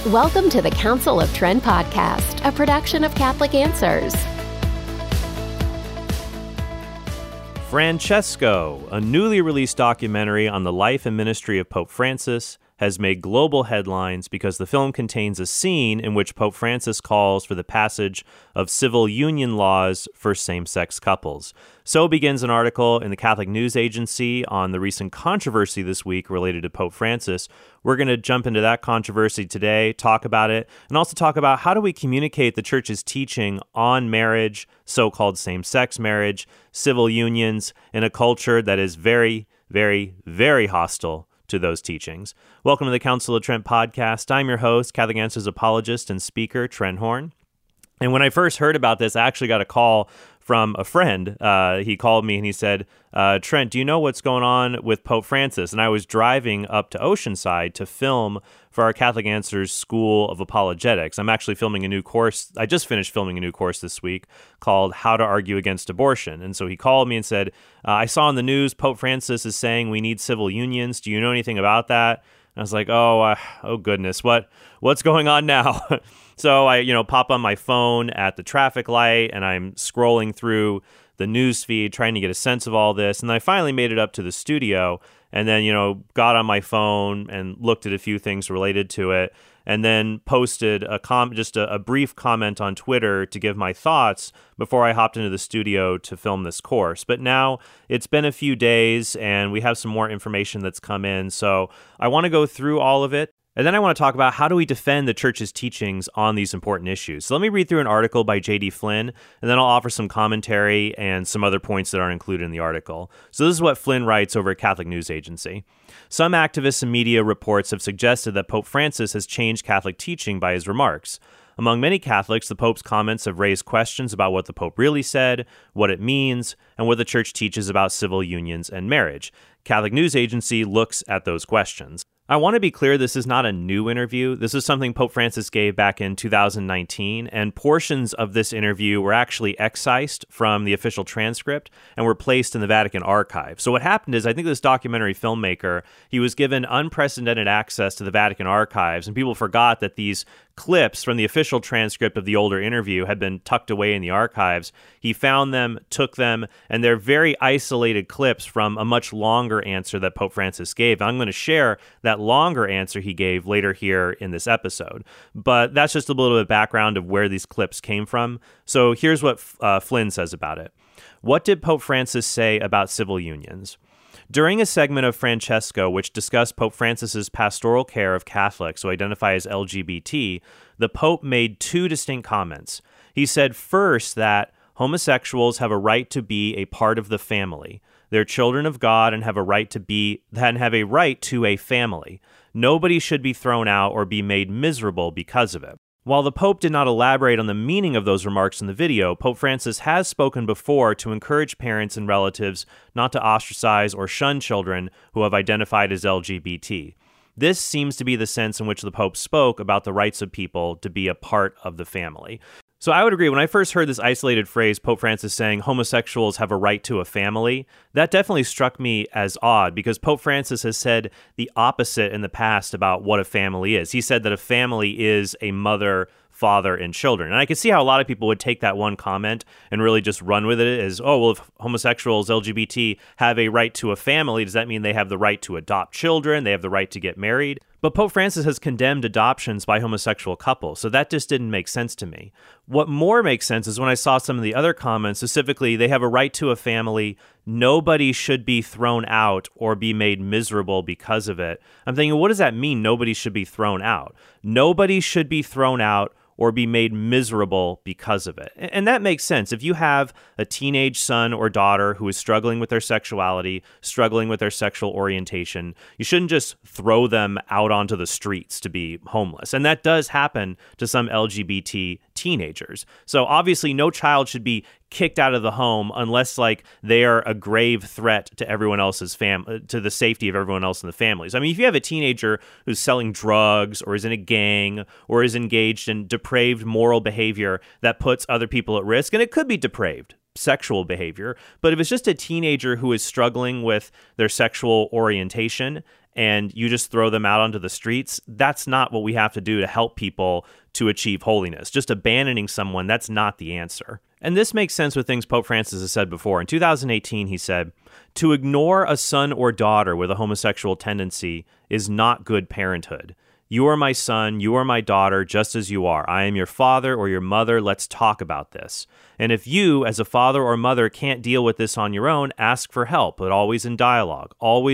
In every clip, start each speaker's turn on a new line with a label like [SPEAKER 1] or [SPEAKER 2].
[SPEAKER 1] Welcome to the Council of Trent podcast, a production of Catholic Answers.
[SPEAKER 2] Francesco, a newly released documentary on the life and ministry of Pope Francis, has made global headlines because the film contains a scene in which Pope Francis calls for the passage of civil union laws for same-sex couples. So begins an article in the Catholic News Agency on the recent controversy this week related to Pope Francis. We're going to jump into that controversy today, talk about it, and also talk about how do we communicate the Church's teaching on marriage, so-called same-sex marriage, civil unions, in a culture that is very, very, very hostile to those teachings. Welcome to the Council of Trent podcast. I'm your host, Catholic Answers apologist and speaker, Trent Horn. And when I first heard about this, I actually got a call from a friend. He called me and he said, Trent, do you know what's going on with Pope Francis? And I was driving up to Oceanside to film for our Catholic Answers School of Apologetics. I'm actually filming a new course. I just finished filming a new course this week called How to Argue Against Abortion. And so he called me and said, I saw in the news Pope Francis is saying we need civil unions. Do you know anything about that? And I was like, oh goodness, what's going on now? So I, pop on my phone at the traffic light and I'm scrolling through the news feed trying to get a sense of all this. And I finally made it up to the studio and then, got on my phone and looked at a few things related to it and then posted a brief comment on Twitter to give my thoughts before I hopped into the studio to film this course. But now it's been a few days and we have some more information that's come in. So I want to go through all of it. And then I want to talk about how do we defend the Church's teachings on these important issues. So let me read through an article by J.D. Flynn, and then I'll offer some commentary and some other points that aren't included in the article. So this is what Flynn writes over at Catholic News Agency. Some activists and media reports have suggested that Pope Francis has changed Catholic teaching by his remarks. Among many Catholics, the Pope's comments have raised questions about what the Pope really said, what it means, and what the Church teaches about civil unions and marriage. Catholic News Agency looks at those questions. I want to be clear, this is not a new interview. This is something Pope Francis gave back in 2019, and portions of this interview were actually excised from the official transcript and were placed in the Vatican archive. So what happened is, I think this documentary filmmaker, he was given unprecedented access to the Vatican archives, and people forgot that these clips from the official transcript of the older interview had been tucked away in the archives. He found them, took them, and they're very isolated clips from a much longer answer that Pope Francis gave. I'm going to share that longer answer he gave later here in this episode. But that's just a little bit of background of where these clips came from. So here's what Flynn says about it. What did Pope Francis say about civil unions? During a segment of Francesco, which discussed Pope Francis's pastoral care of Catholics who identify as LGBT, the Pope made two distinct comments. He said first that homosexuals have a right to be a part of the family. They're children of God and have a right to a family. Nobody should be thrown out or be made miserable because of it. While the Pope did not elaborate on the meaning of those remarks in the video, Pope Francis has spoken before to encourage parents and relatives not to ostracize or shun children who have identified as LGBT. This seems to be the sense in which the Pope spoke about the rights of people to be a part of the family. So I would agree, when I first heard this isolated phrase, Pope Francis saying homosexuals have a right to a family, that definitely struck me as odd because Pope Francis has said the opposite in the past about what a family is. He said that a family is a mother, father, and children. And I could see how a lot of people would take that one comment and really just run with it as, oh, well, if homosexuals, LGBT, have a right to a family, does that mean they have the right to adopt children? They have the right to get married? But Pope Francis has condemned adoptions by homosexual couples, so that just didn't make sense to me. What more makes sense is when I saw some of the other comments, specifically, they have a right to a family, nobody should be thrown out or be made miserable because of it. I'm thinking, what does that mean, nobody should be thrown out? Nobody should be thrown out or be made miserable because of it. And that makes sense. If you have a teenage son or daughter who is struggling with their sexuality, struggling with their sexual orientation, you shouldn't just throw them out onto the streets to be homeless. And that does happen to some LGBT teenagers. So obviously no child should be kicked out of the home unless they are a grave threat to everyone else's to the safety of everyone else in the family. So, I mean, if you have a teenager who's selling drugs or is in a gang or is engaged in depraved moral behavior that puts other people at risk, and it could be depraved sexual behavior, but if it's just a teenager who is struggling with their sexual orientation and you just throw them out onto the streets, that's not what we have to do to help people to achieve holiness. Just abandoning someone, that's not the answer. And this makes sense with things Pope Francis has said before. In 2018, he said, "To ignore a son or daughter with a homosexual tendency is not good parenthood. You are my son, you are my daughter, just as you are. I am your father or your mother. Let's talk about this. And if you, as a father or mother, can't deal with this on your own, ask for help, but always in dialogue,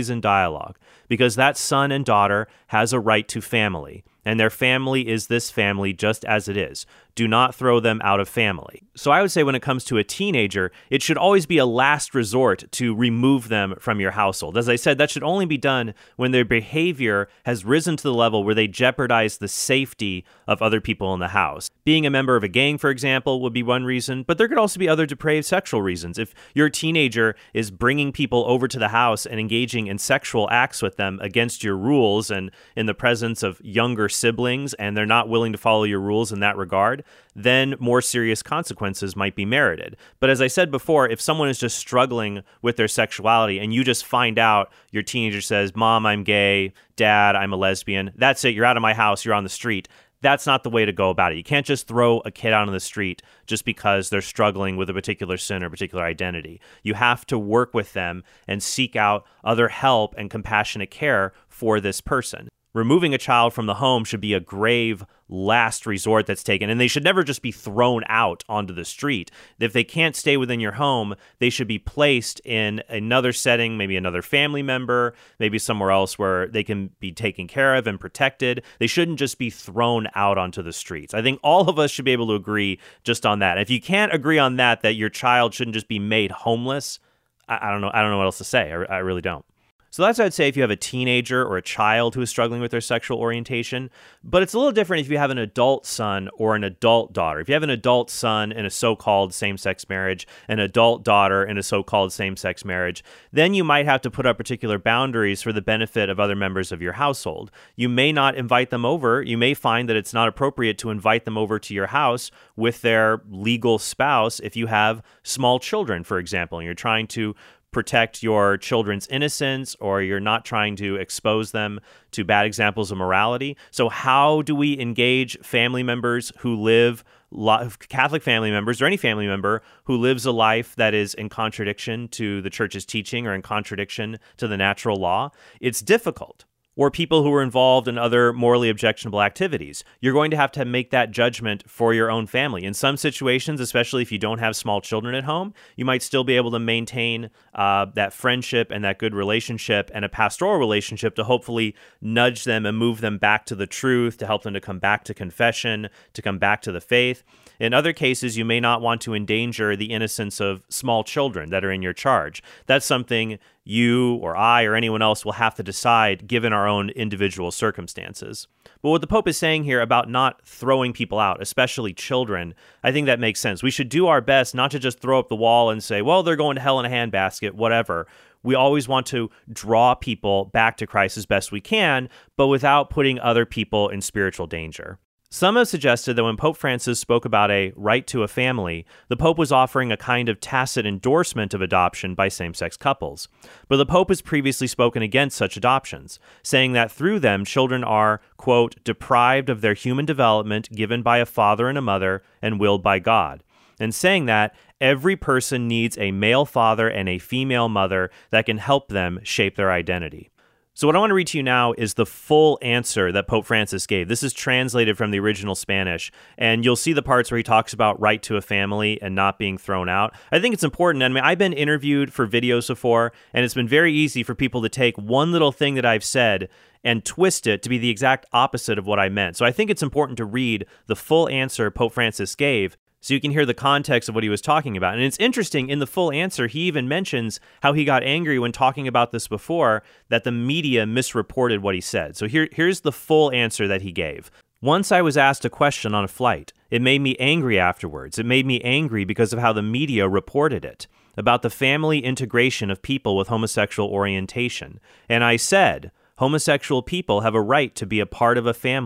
[SPEAKER 2] because that son and daughter has a right to family, and their family is this family just as it is. Do not throw them out of family." So I would say when it comes to a teenager, it should always be a last resort to remove them from your household. As I said, that should only be done when their behavior has risen to the level where they jeopardize the safety of other people in the house. Being a member of a gang, for example, would be one reason, but there could also be other depraved sexual reasons. If your teenager is bringing people over to the house and engaging in sexual acts with them against your rules and in the presence of younger siblings, and they're not willing to follow your rules in that regard, then more serious consequences might be merited. But as I said before, if someone is just struggling with their sexuality and you just find out your teenager says, "Mom, I'm gay," "Dad, I'm a lesbian," that's it, you're out of my house, you're on the street. That's not the way to go about it. You can't just throw a kid out on the street just because they're struggling with a particular sin or particular identity. You have to work with them and seek out other help and compassionate care for this person. Removing a child from the home should be a grave last resort that's taken, and they should never just be thrown out onto the street. If they can't stay within your home, they should be placed in another setting, maybe another family member, maybe somewhere else where they can be taken care of and protected. They shouldn't just be thrown out onto the streets. I think all of us should be able to agree just on that. If you can't agree on that your child shouldn't just be made homeless, I don't know what else to say. I really don't. So that's what I'd say if you have a teenager or a child who is struggling with their sexual orientation. But it's a little different if you have an adult son or an adult daughter. If you have an adult son in a so-called same-sex marriage, an adult daughter in a so-called same-sex marriage, then you might have to put up particular boundaries for the benefit of other members of your household. You may not invite them over. You may find that it's not appropriate to invite them over to your house with their legal spouse if you have small children, for example, and you're trying to protect your children's innocence, or you're not trying to expose them to bad examples of morality. So how do we engage family members who live, Catholic family members or any family member who lives a life that is in contradiction to the church's teaching or in contradiction to the natural law? It's difficult. Or people who are involved in other morally objectionable activities. You're going to have make that judgment for your own family. In some situations, especially if you don't have small children at home, you might still be able to maintain that friendship and that good relationship and a pastoral relationship to hopefully nudge them and move them back to the truth, to help them to come back to confession, to come back to the faith. In other cases, you may not want to endanger the innocence of small children that are in your charge. That's something you or I or anyone else will have to decide given our own individual circumstances. But what the Pope is saying here about not throwing people out, especially children, I think that makes sense. We should do our best not to just throw up the wall and say, well, they're going to hell in a handbasket, whatever. We always want to draw people back to Christ as best we can, but without putting other people in spiritual danger. Some have suggested that when Pope Francis spoke about a right to a family, the Pope was offering a kind of tacit endorsement of adoption by same-sex couples. But the Pope has previously spoken against such adoptions, saying that through them, children are, quote, deprived of their human development given by a father and a mother and willed by God, and saying that every person needs a male father and a female mother that can help them shape their identity. So what I want to read to you now is the full answer that Pope Francis gave. This is translated from the original Spanish, and you'll see the parts where he talks about right to a family and not being thrown out. I think it's important. I mean, I've been interviewed for videos before, and it's been very easy for people to take one little thing that I've said and twist it to be the exact opposite of what I meant. So I think it's important to read the full answer Pope Francis gave so you can hear the context of what he was talking about. And it's interesting, in the full answer, he even mentions how he got angry when talking about this before, that the media misreported what he said. So here's the full answer that he gave. Once I was asked a question on a flight. It made me angry afterwards. It made me angry because of how the media reported it, about the family integration of people with homosexual orientation. And I said, homosexual people have a right to be a part of a family.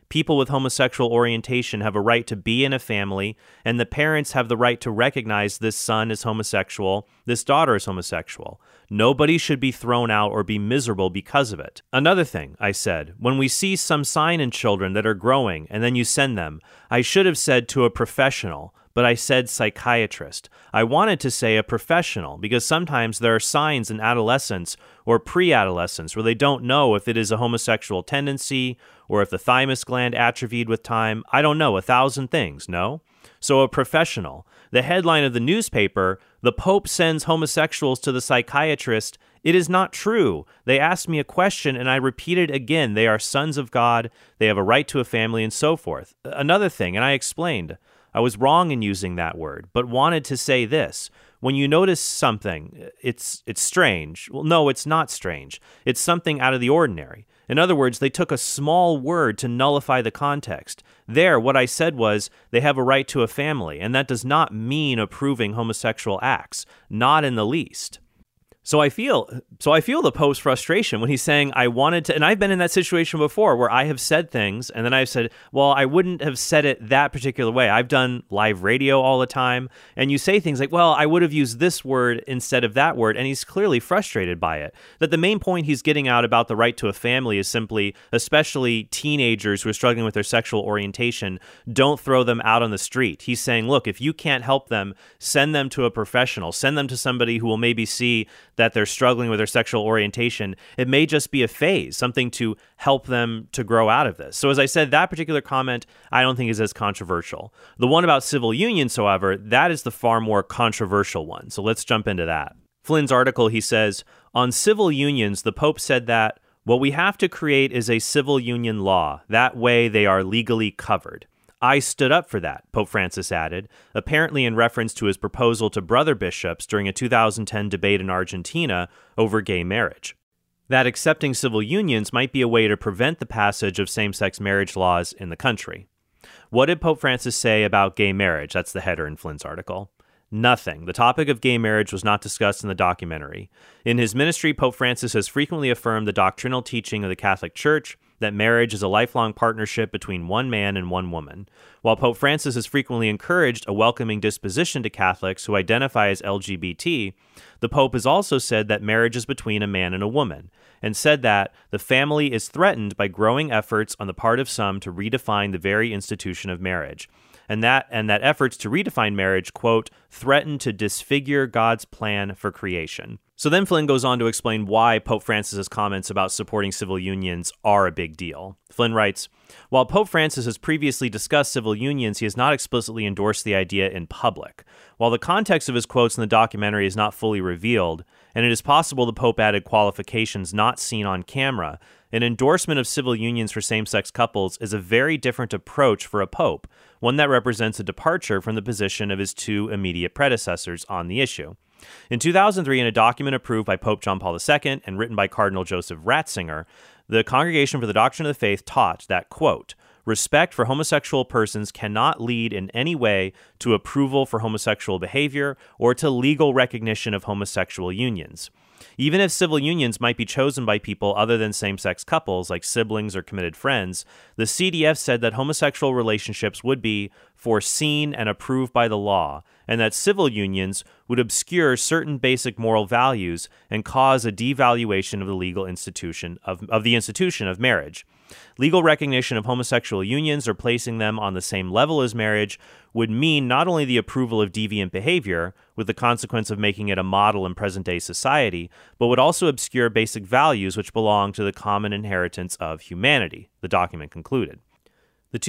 [SPEAKER 2] People with homosexual orientation have a right to be in a family, and the parents have the right to recognize this son is homosexual, this daughter is homosexual. Nobody should be thrown out or be miserable because of it. Another thing, I said, when we see some sign in children that are growing and then you send them, I should have said to a professional, but I said psychiatrist. I wanted to say a professional because sometimes there are signs in adolescence or pre-adolescence where they don't know if it is a homosexual tendency or if the thymus gland atrophied with time. I don't know, 1,000 things, no? So a professional. The headline of the newspaper, "The Pope sends homosexuals to the psychiatrist." It is not true. They asked me a question and I repeated again. They are sons of God. They have a right to a family and so forth. Another thing, and I explained, I was wrong in using that word, but wanted to say this. When you notice something, it's strange. Well, no, it's not strange. It's something out of the ordinary. In other words, they took a small word to nullify the context. There, what I said was, they have a right to a family, and that does not mean approving homosexual acts, not in the least. So I feel the Pope's frustration when he's saying, I wanted to, and I've been in that situation before where I have said things and then I've said, well, I wouldn't have said it that particular way. I've done live radio all the time, and you say things like, well, I would have used this word instead of that word, and he's clearly frustrated by it. That the main point he's getting out about the right to a family is simply, especially teenagers who are struggling with their sexual orientation, don't throw them out on the street. He's saying, look, if you can't help them, send them to a professional, send them to somebody who will maybe see that they're struggling with their sexual orientation. It may just be a phase, something to help them to grow out of this. So as I said, that particular comment I don't think is as controversial. The one about civil unions, however, that is the far more controversial one. So let's jump into that. Flynn's article, he says, on civil unions, the Pope said that what we have to create is a civil union law. That way they are legally covered. I stood up for that, Pope Francis added, apparently in reference to his proposal to brother bishops during a 2010 debate in Argentina over gay marriage. That accepting civil unions might be a way to prevent the passage of same-sex marriage laws in the country. What did Pope Francis say about gay marriage? That's the header in Flynn's article. Nothing. The topic of gay marriage was not discussed in the documentary. In his ministry, Pope Francis has frequently affirmed the doctrinal teaching of the Catholic Church that marriage is a lifelong partnership between one man and one woman. While Pope Francis has frequently encouraged a welcoming disposition to Catholics who identify as LGBT, the Pope has also said that marriage is between a man and a woman, and said that the family is threatened by growing efforts on the part of some to redefine the very institution of marriage. And that efforts to redefine marriage, quote, threaten to disfigure God's plan for creation. So then Flynn goes on to explain why Pope Francis's comments about supporting civil unions are a big deal. Flynn writes, while Pope Francis has previously discussed civil unions, he has not explicitly endorsed the idea in public. While the context of his quotes in the documentary is not fully revealed, and it is possible the Pope added qualifications not seen on camera, an endorsement of civil unions for same-sex couples is a very different approach for a pope, one that represents a departure from the position of his two immediate predecessors on the issue. In 2003, in a document approved by Pope John Paul II and written by Cardinal Joseph Ratzinger, the Congregation for the Doctrine of the Faith taught that, quote, respect for homosexual persons cannot lead in any way to approval for homosexual behavior or to legal recognition of homosexual unions. Even if civil unions might be chosen by people other than same-sex couples, like siblings or committed friends, the CDF said that homosexual relationships would be foreseen and approved by the law, and that civil unions would obscure certain basic moral values and cause a devaluation of the legal institution of the institution of marriage. Legal recognition of homosexual unions or placing them on the same level as marriage would mean not only the approval of deviant behavior, with the consequence of making it a model in present-day society, but would also obscure basic values which belong to the common inheritance of humanity, the document concluded. The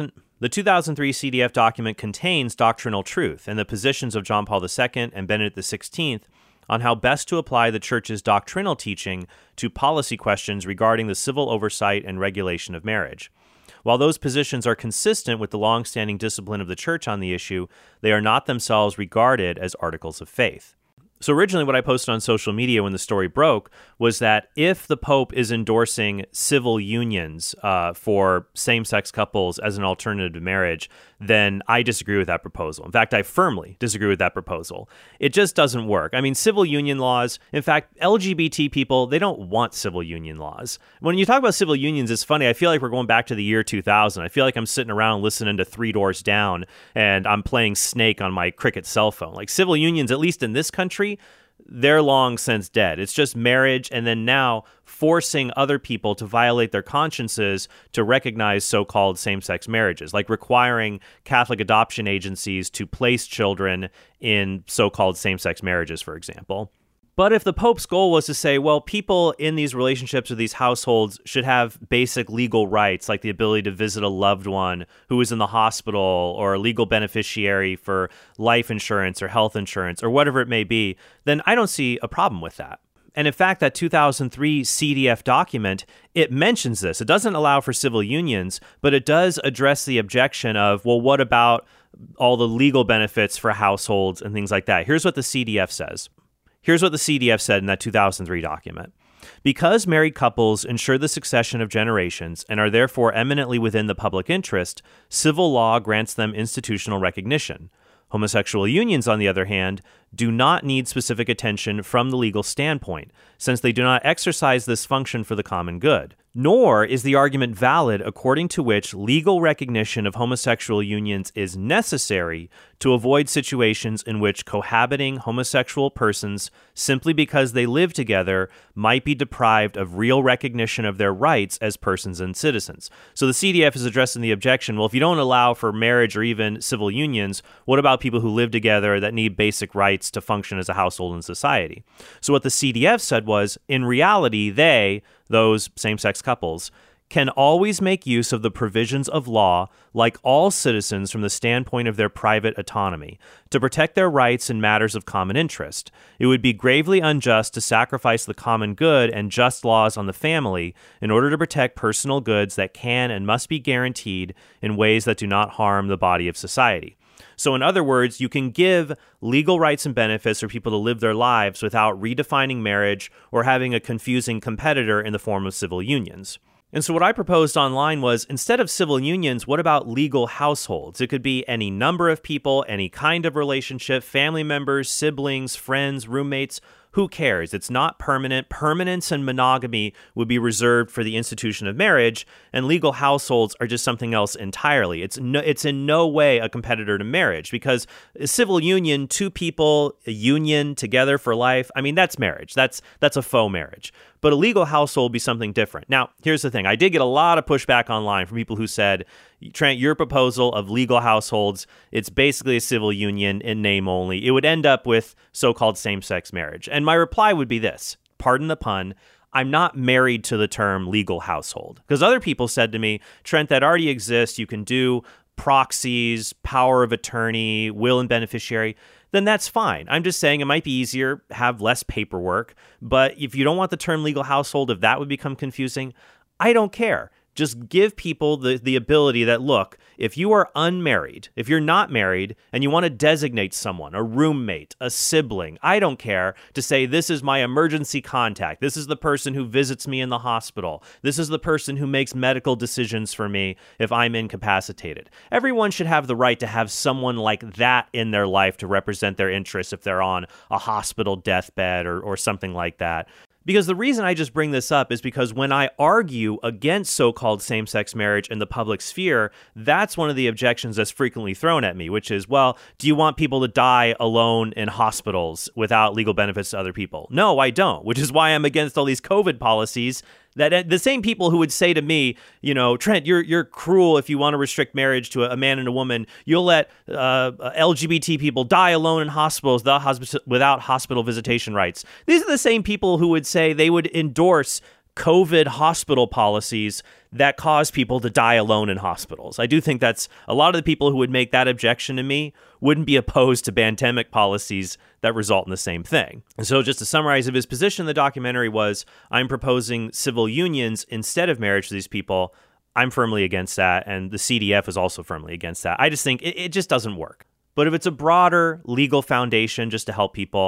[SPEAKER 2] 2003 CDF document contains doctrinal truth and the positions of John Paul II and Benedict XVI on how best to apply the Church's doctrinal teaching to policy questions regarding the civil oversight and regulation of marriage. While those positions are consistent with the long-standing discipline of the Church on the issue, they are not themselves regarded as articles of faith. So originally what I posted on social media when the story broke was that if the Pope is endorsing civil unions for same-sex couples as an alternative to marriage, then I disagree with that proposal. In fact, I firmly disagree with that proposal. It just doesn't work. I mean, civil union laws, in fact, LGBT people, they don't want civil union laws. When you talk about civil unions, it's funny. I feel like we're going back to the year 2000. I feel like I'm sitting around listening to Three Doors Down and I'm playing Snake on my Cricket cell phone. Like civil unions, at least in this country, they're long since dead. It's just marriage and then now forcing other people to violate their consciences to recognize so-called same-sex marriages, like requiring Catholic adoption agencies to place children in so-called same-sex marriages, for example. But if the Pope's goal was to say, well, people in these relationships or these households should have basic legal rights, like the ability to visit a loved one who is in the hospital or a legal beneficiary for life insurance or health insurance or whatever it may be, then I don't see a problem with that. And in fact, that 2003 CDF document, it mentions this. It doesn't allow for civil unions, but it does address the objection of, well, what about all the legal benefits for households and things like that? Here's what the CDF says. Here's what the CDF said in that 2003 document. Because married couples ensure the succession of generations and are therefore eminently within the public interest, civil law grants them institutional recognition. Homosexual unions, on the other hand, do not need specific attention from the legal standpoint, since they do not exercise this function for the common good. Nor is the argument valid according to which legal recognition of homosexual unions is necessary to avoid situations in which cohabiting homosexual persons, simply because they live together, might be deprived of real recognition of their rights as persons and citizens. So the CDF is addressing the objection, well, if you don't allow for marriage or even civil unions, what about people who live together that need basic rights to function as a household and society? So what the CDF said was, in reality, those same-sex couples, can always make use of the provisions of law, like all citizens from the standpoint of their private autonomy, to protect their rights in matters of common interest. It would be gravely unjust to sacrifice the common good and just laws on the family in order to protect personal goods that can and must be guaranteed in ways that do not harm the body of society. So in other words, you can give legal rights and benefits for people to live their lives without redefining marriage or having a confusing competitor in the form of civil unions. And so what I proposed online was, instead of civil unions, what about legal households? It could be any number of people, any kind of relationship, family members, siblings, friends, roommates. Who cares? It's not permanent. Permanence and monogamy would be reserved for the institution of marriage, and legal households are just something else entirely. It's in no way a competitor to marriage, because a civil union, two people, a union together for life, I mean, that's marriage. That's a faux marriage. But a legal household would be something different. Now, here's the thing. I did get a lot of pushback online from people who said, Trent, your proposal of legal households, it's basically a civil union in name only. It would end up with so-called same-sex marriage. And my reply would be this, pardon the pun, I'm not married to the term legal household. Because other people said to me, Trent, that already exists. You can do proxies, power of attorney, will and beneficiary. Then that's fine. I'm just saying it might be easier, have less paperwork. But if you don't want the term legal household, if that would become confusing, I don't care. Just give people the ability that, look, if you are unmarried, if you're not married, and you want to designate someone, a roommate, a sibling, I don't care, to say this is my emergency contact, this is the person who visits me in the hospital, this is the person who makes medical decisions for me if I'm incapacitated. Everyone should have the right to have someone like that in their life to represent their interests if they're on a hospital deathbed or something like that. Because the reason I just bring this up is because when I argue against so-called same-sex marriage in the public sphere, that's one of the objections that's frequently thrown at me, which is, well, do you want people to die alone in hospitals without legal benefits to other people? No, I don't, which is why I'm against all these COVID policies that the same people who would say to me, you know, Trent, you're cruel if you want to restrict marriage to a man and a woman. You'll let LGBT people die alone in hospitals without hospital visitation rights. These are the same people who would say they would endorse COVID hospital policies that cause people to die alone in hospitals. I do think that's a lot of the people who would make that objection to me wouldn't be opposed to pandemic policies that result in the same thing. And so just to summarize, his position in the documentary was, I'm proposing civil unions instead of marriage for these people. I'm firmly against that, and the CDF is also firmly against that. I just think it just doesn't work. But if it's a broader legal foundation just to help people,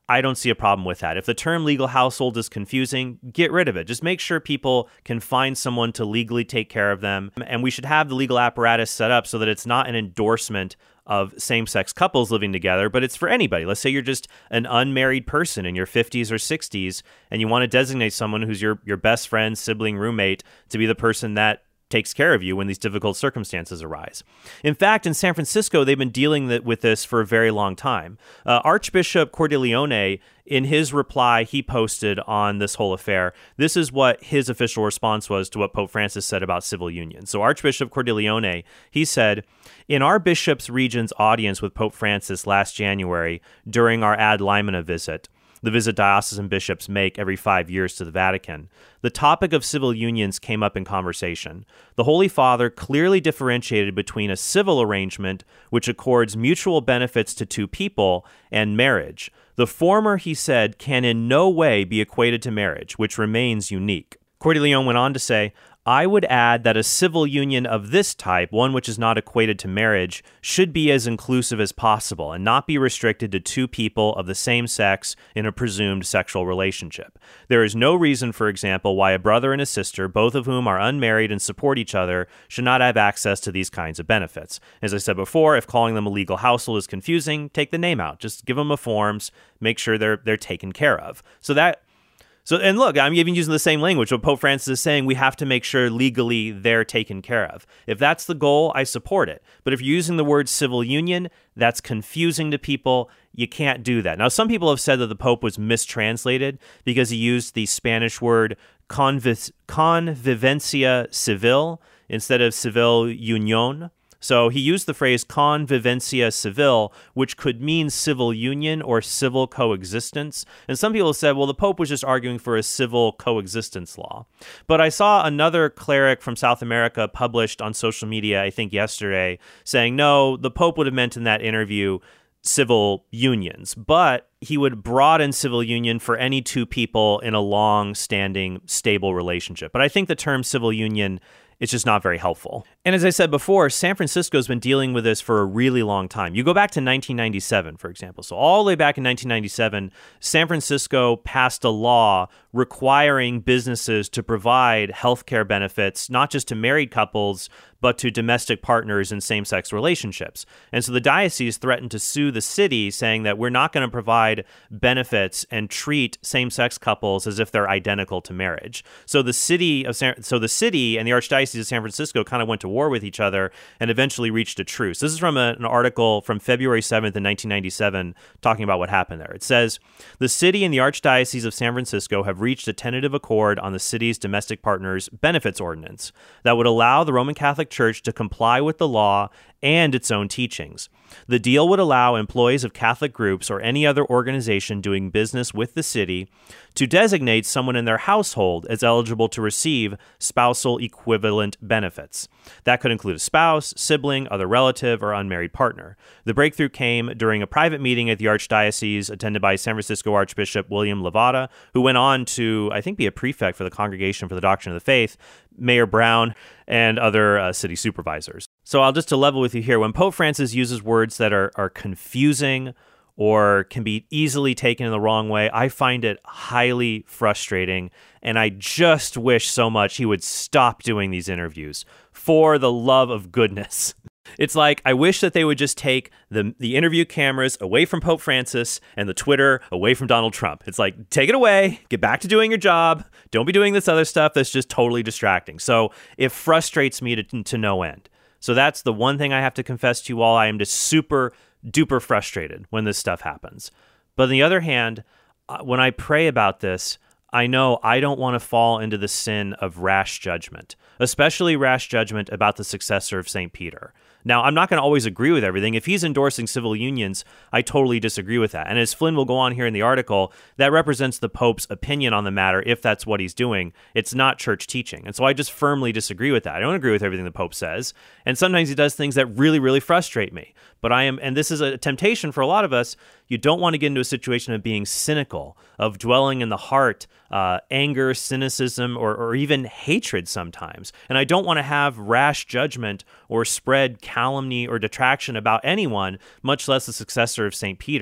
[SPEAKER 2] I don't see a problem with that. If the term legal household is confusing, get rid of it. Just make sure people can find someone to legally take care of them. And we should have the legal apparatus set up so that it's not an endorsement of same-sex couples living together, but it's for anybody. Let's say you're just an unmarried person in your 50s or 60s, and you want to designate someone who's your best friend, sibling, roommate to be the person that takes care of you when these difficult circumstances arise. In fact, in San Francisco, they've been dealing with this for a very long time. Archbishop Cordileone, in his reply he posted on this whole affair, this is what his official response was to what Pope Francis said about civil unions. So Archbishop Cordileone, he said, "In our bishop's regent's audience with Pope Francis last January during our Ad Limina visit," the visit diocesan bishops make every 5 years to the Vatican, the topic of civil unions came up in conversation. The Holy Father clearly differentiated between a civil arrangement, which accords mutual benefits to two people, and marriage. The former, he said, can in no way be equated to marriage, which remains unique. Cordileone went on to say, "I would add that a civil union of this type, one which is not equated to marriage, should be as inclusive as possible and not be restricted to two people of the same sex in a presumed sexual relationship. There is no reason, for example, why a brother and a sister, both of whom are unmarried and support each other, should not have access to these kinds of benefits. As I said before, if calling them a legal household is confusing, take the name out. Just give them a forms, make sure they're taken care of." And look, I'm even using the same language. What Pope Francis is saying, we have to make sure legally they're taken care of. If that's the goal, I support it. But if you're using the word civil union, that's confusing to people. You can't do that. Now, some people have said that the Pope was mistranslated because he used the Spanish word convivencia civil instead of civil union. So he used the phrase convivencia civil, which could mean civil union or civil coexistence. And some people said, well, the Pope was just arguing for a civil coexistence law. But I saw another cleric from South America published on social media, I think yesterday, saying, no, the Pope would have meant in that interview civil unions, but he would broaden civil union for any two people in a long-standing, stable relationship. But I think the term civil union, it's just not very helpful. And as I said before, San Francisco's been dealing with this for a really long time. You go back to 1997, for example. So all the way back in 1997, San Francisco passed a law requiring businesses to provide healthcare benefits, not just to married couples, but to domestic partners in same-sex relationships. And so the diocese threatened to sue the city, saying that we're not going to provide benefits and treat same-sex couples as if they're identical to marriage. So the city and the Archdiocese of San Francisco kind of went to war with each other and eventually reached a truce. This is from an article from February 7th in 1997 talking about what happened there. It says, "The city and the Archdiocese of San Francisco have reached a tentative accord on the city's domestic partners benefits ordinance that would allow the Roman Catholic Church to comply with the law and its own teachings. The deal would allow employees of Catholic groups or any other organization doing business with the city to designate someone in their household as eligible to receive spousal equivalent benefits. That could include a spouse, sibling, other relative, or unmarried partner. The breakthrough came during a private meeting at the Archdiocese attended by San Francisco Archbishop William Levada, who went on to, I think, be a prefect for the Congregation for the Doctrine of the Faith, Mayor Brown, and other city supervisors. So I'll just to level with you here, when Pope Francis uses words that are confusing or can be easily taken in the wrong way, I find it highly frustrating, and I just wish so much he would stop doing these interviews. For the love of goodness. It's like, I wish that they would just take the interview cameras away from Pope Francis and the Twitter away from Donald Trump. It's like, take it away, get back to doing your job, don't be doing this other stuff that's just totally distracting. So it frustrates me to no end. So that's the one thing I have to confess to you all. I am just super duper frustrated when this stuff happens. But on the other hand, when I pray about this, I know I don't want to fall into the sin of rash judgment, especially rash judgment about the successor of St. Peter. Now, I'm not going to always agree with everything. If he's endorsing civil unions, I totally disagree with that. And as Flynn will go on here in the article, that represents the Pope's opinion on the matter, if that's what he's doing. It's not church teaching. And so I just firmly disagree with that. I don't agree with everything the Pope says. And sometimes he does things that really, really frustrate me. But and this is a temptation for a lot of us, you don't want to get into a situation of being cynical, of dwelling in the heart, anger, cynicism, or even hatred sometimes. And I don't want to have rash judgment or spread calumny or detraction about anyone, much less the successor of St. Peter.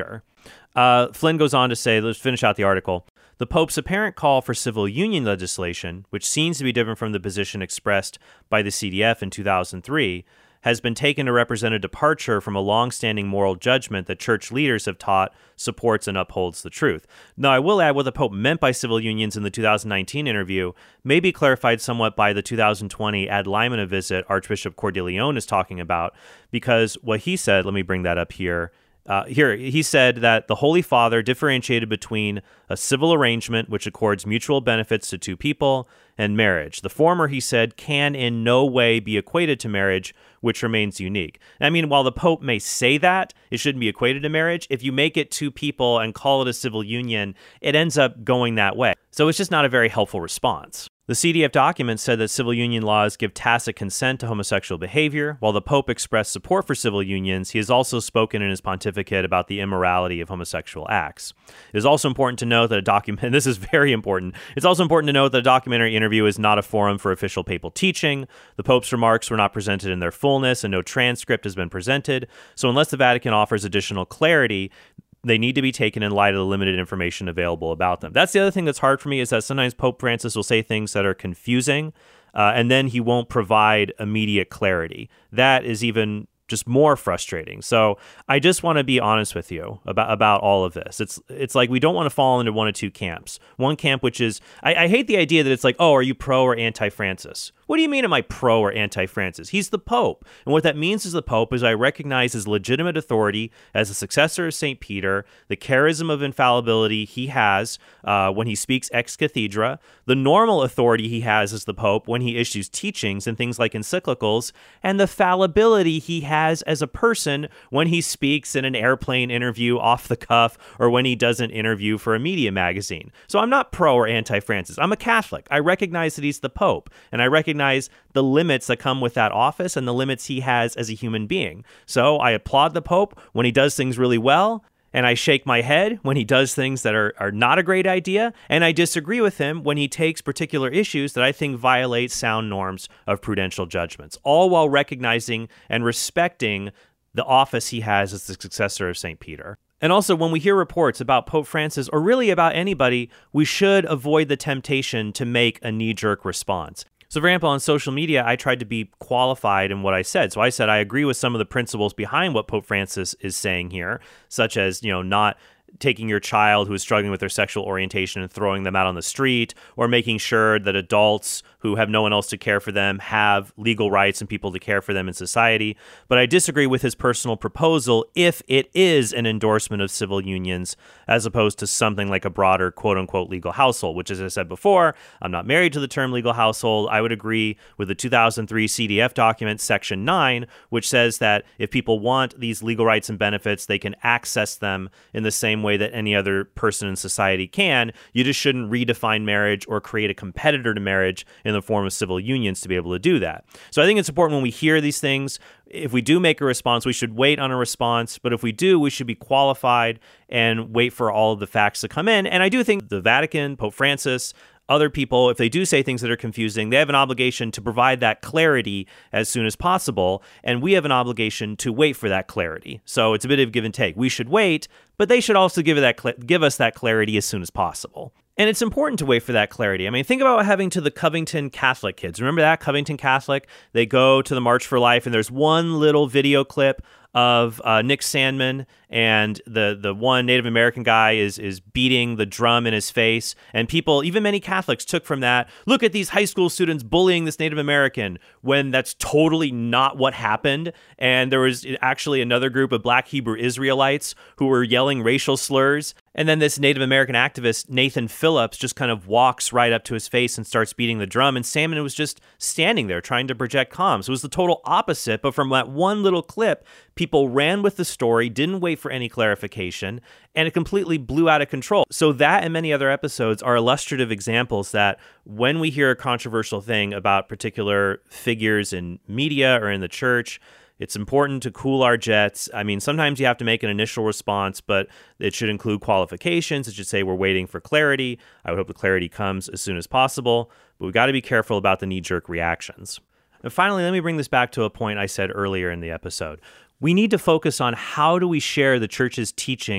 [SPEAKER 2] Flynn goes on to say, let's finish out the article. The Pope's apparent call for civil union legislation, which seems to be different from the position expressed by the CDF in 2003, has been taken to represent a departure from a long-standing moral judgment that church leaders have taught supports and upholds the truth. Now, I will add what the Pope meant by civil unions in the 2019 interview may be clarified somewhat by the 2020 Ad Limina visit Archbishop Cordileone is talking about, because what he said, let me bring that up here. He said that the Holy Father differentiated between a civil arrangement which accords mutual benefits to two people and marriage. The former, he said, can in no way be equated to marriage, which remains unique. I mean, while the Pope may say that it shouldn't be equated to marriage, if you make it two people and call it a civil union, it ends up going that way. So it's just not a very helpful response. The CDF document said that civil union laws give tacit consent to homosexual behavior. While the Pope expressed support for civil unions, he has also spoken in his pontificate about the immorality of homosexual acts. It is also important to note that this is very important. It's also important to note that a documentary interview is not a forum for official papal teaching. The Pope's remarks were not presented in their fullness, and no transcript has been presented. So unless the Vatican offers additional clarity, they need to be taken in light of the limited information available about them. That's the other thing that's hard for me, is that sometimes Pope Francis will say things that are confusing, and then he won't provide immediate clarity. That is even just more frustrating. So I just want to be honest with you about all of this. It's like we don't want to fall into one of two camps. One camp, which is, I hate the idea that it's like, oh, are you pro or anti-Francis? What do you mean am I pro or anti-Francis? He's the Pope. And what that means as the Pope is I recognize his legitimate authority as a successor of St. Peter, the charism of infallibility he has when he speaks ex cathedra, the normal authority he has as the Pope when he issues teachings and things like encyclicals, and the fallibility he has as a person when he speaks in an airplane interview off the cuff or when he does an interview for a media magazine. So I'm not pro or anti-Francis. I'm a Catholic. I recognize that he's the Pope, and I recognize the limits that come with that office and the limits he has as a human being. So I applaud the Pope when he does things really well, and I shake my head when he does things that are not a great idea, and I disagree with him when he takes particular issues that I think violate sound norms of prudential judgments, all while recognizing and respecting the office he has as the successor of St. Peter. And also, when we hear reports about Pope Francis, or really about anybody, we should avoid the temptation to make a knee-jerk response. So, for example, on social media, I tried to be qualified in what I said. So I said I agree with some of the principles behind what Pope Francis is saying here, such as, not taking your child who is struggling with their sexual orientation and throwing them out on the street, or making sure that adults who have no one else to care for them have legal rights and people to care for them in society. But I disagree with his personal proposal if it is an endorsement of civil unions as opposed to something like a broader quote-unquote legal household, which, as I said before, I'm not married to the term legal household. I would agree with the 2003 CDF document, Section 9, which says that if people want these legal rights and benefits, they can access them in the same way that any other person in society can. You just shouldn't redefine marriage or create a competitor to marriage in the form of civil unions to be able to do that. So I think it's important when we hear these things, if we do make a response, we should wait on a response. But if we do, we should be qualified and wait for all of the facts to come in. And I do think the Vatican, Pope Francis, other people, if they do say things that are confusing, they have an obligation to provide that clarity as soon as possible, and we have an obligation to wait for that clarity. So it's a bit of give and take. We should wait, but they should also give us that clarity as soon as possible. And it's important to wait for that clarity. I mean, think about what happening to the Covington Catholic kids. Remember that? Covington Catholic? They go to the March for Life, and there's one little video clip of Nick Sandman, and the one Native American guy is beating the drum in his face. And people, even many Catholics, took from that, look at these high school students bullying this Native American, when that's totally not what happened. And there was actually another group of Black Hebrew Israelites who were yelling racial slurs. And then this Native American activist, Nathan Phillips, just kind of walks right up to his face and starts beating the drum. And Sandman was just standing there trying to project calm. So it was the total opposite. But from that one little clip, people ran with the story, didn't wait for any clarification, and it completely blew out of control. So that and many other episodes are illustrative examples that when we hear a controversial thing about particular figures in media or in the church, it's important to cool our jets. I mean, sometimes you have to make an initial response, but it should include qualifications. It should say we're waiting for clarity. I would hope the clarity comes as soon as possible, but we've got to be careful about the knee-jerk reactions. And finally, let me bring this back to a point I said earlier in the episode. We need to focus on how do we share the church's teaching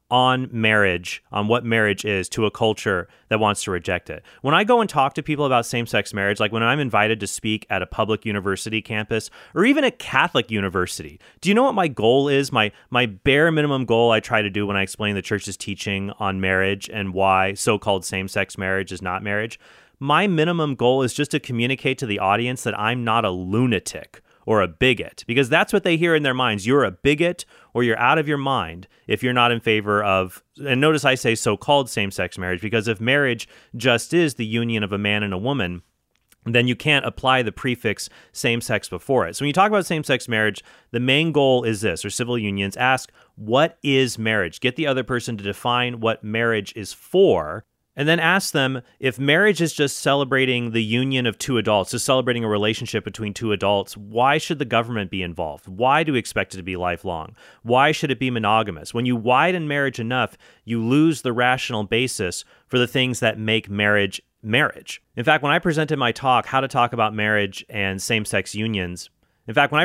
[SPEAKER 2] on marriage, on what marriage is, to a culture that wants to reject it. When I go and talk to people about same-sex marriage, like when I'm invited to speak at a public university campus or even a Catholic university, do you know what my goal is? My bare minimum goal I try to do when I explain the church's teaching on marriage and why so-called same-sex marriage is not marriage? My minimum goal is just to communicate to the audience that I'm not a lunatic or a bigot, because that's what they hear in their minds. You're a bigot or you're out of your mind if you're not in favor of, and notice I say so-called same-sex marriage, because if marriage just is the union of a man and a woman, then you can't apply the prefix same-sex before it. So when you talk about same-sex marriage, the main goal is this, or civil unions, ask, what is marriage? Get the other person to define what marriage is for, and then ask them, if marriage is just celebrating the union of two adults, just celebrating a relationship between two adults, why should the government be involved? Why do we expect it to be lifelong? Why should it be monogamous? When you widen marriage enough, you lose the rational basis for the things that make marriage marriage. In fact, when I presented my talk, How to Talk About Marriage and Same-Sex Unions, at it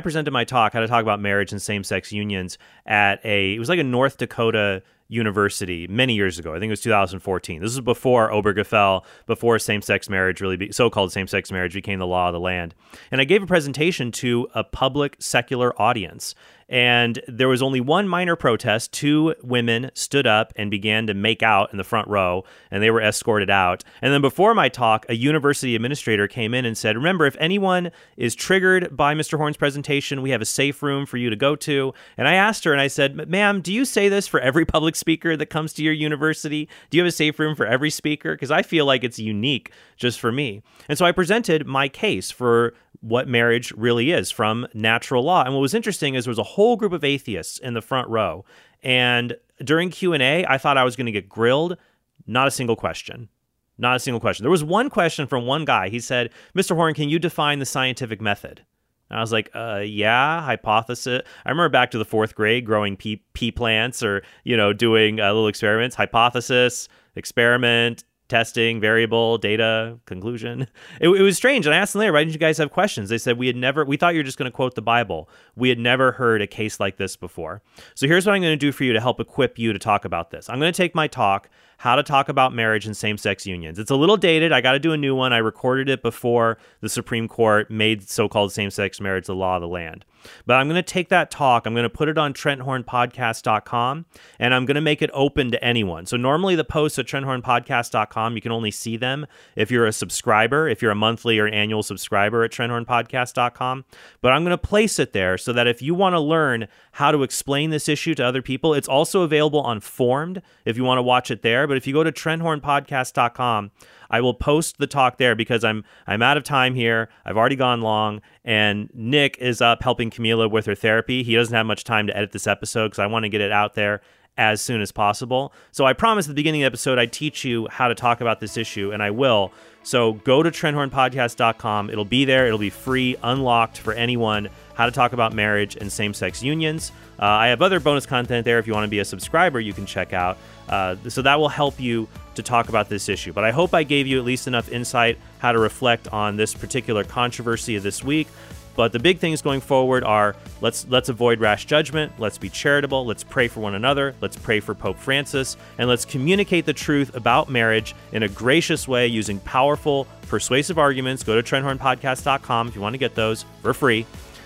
[SPEAKER 2] was like a North Dakota university many years ago. I think it was 2014. This is before Obergefell, before same-sex marriage so-called same-sex marriage became the law of the land. And I gave a presentation to a public secular audience. And there was only one minor protest. 2 women stood up and began to make out in the front row, and they were escorted out. And then before my talk, a university administrator came in and said, remember, if anyone is triggered by Mr. Horn's presentation, we have a safe room for you to go to. And I asked her, and I said, ma'am, do you say this for every public speaker that comes to your university? Do you have a safe room for every speaker? Because I feel like it's unique just for me. And so I presented my case for what marriage really is from natural law. And what was interesting is there was a whole group of atheists in the front row. And during Q&A, I thought I was going to get grilled. Not a single question. Not a single question. There was one question from one guy. He said, Mr. Horn, can you define the scientific method? And I was like, yeah, hypothesis. I remember back to the 4th grade growing pea plants or, doing little experiments. Hypothesis, experiment, testing, variable, data, conclusion. It was strange. And I asked them later, why didn't you guys have questions? They said, we thought you were just going to quote the Bible. We had never heard a case like this before. So here's what I'm going to do for you to help equip you to talk about this. I'm going to take my talk, How to Talk About Marriage and Same-Sex Unions. It's a little dated. I got to do a new one. I recorded it before the Supreme Court made so-called same-sex marriage the law of the land. But I'm going to take that talk, I'm going to put it on TrentHornPodcast.com, and I'm going to make it open to anyone. So normally the posts at TrentHornPodcast.com, you can only see them if you're a subscriber, if you're a monthly or annual subscriber at TrentHornPodcast.com. But I'm going to place it there so that if you want to learn how to explain this issue to other people, it's also available on Formed if you want to watch it there. But if you go to TrentHornPodcast.com, I will post the talk there because I'm out of time here. I've already gone long, and Nick is up helping Camila with her therapy. He doesn't have much time to edit this episode because I want to get it out there as soon as possible. So I promised at the beginning of the episode I'd teach you how to talk about this issue, and I will. So go to TrentHornPodcast.com. It'll be there. It'll be free, unlocked for anyone, how to talk about marriage and same-sex unions. I have other bonus content there if you want to be a subscriber you can check out. So that will help you to talk about this issue. But I hope I gave you at least enough insight how to reflect on this particular controversy of this week. But the big things going forward are let's avoid rash judgment, let's be charitable, let's pray for one another, let's pray for Pope Francis, and let's communicate the truth about marriage in a gracious way using powerful, persuasive arguments. Go to TrentHornPodcast.com if you want to get those for free.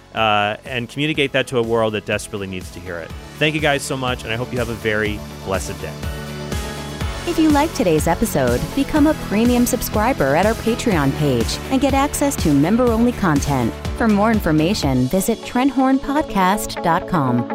[SPEAKER 2] And communicate that to a world that desperately needs to hear it. Thank you guys so much, and I hope you have a very blessed day.
[SPEAKER 3] If you liked today's episode, become a premium subscriber at our Patreon page and get access to member-only content. For more information, visit TrentHornPodcast.com.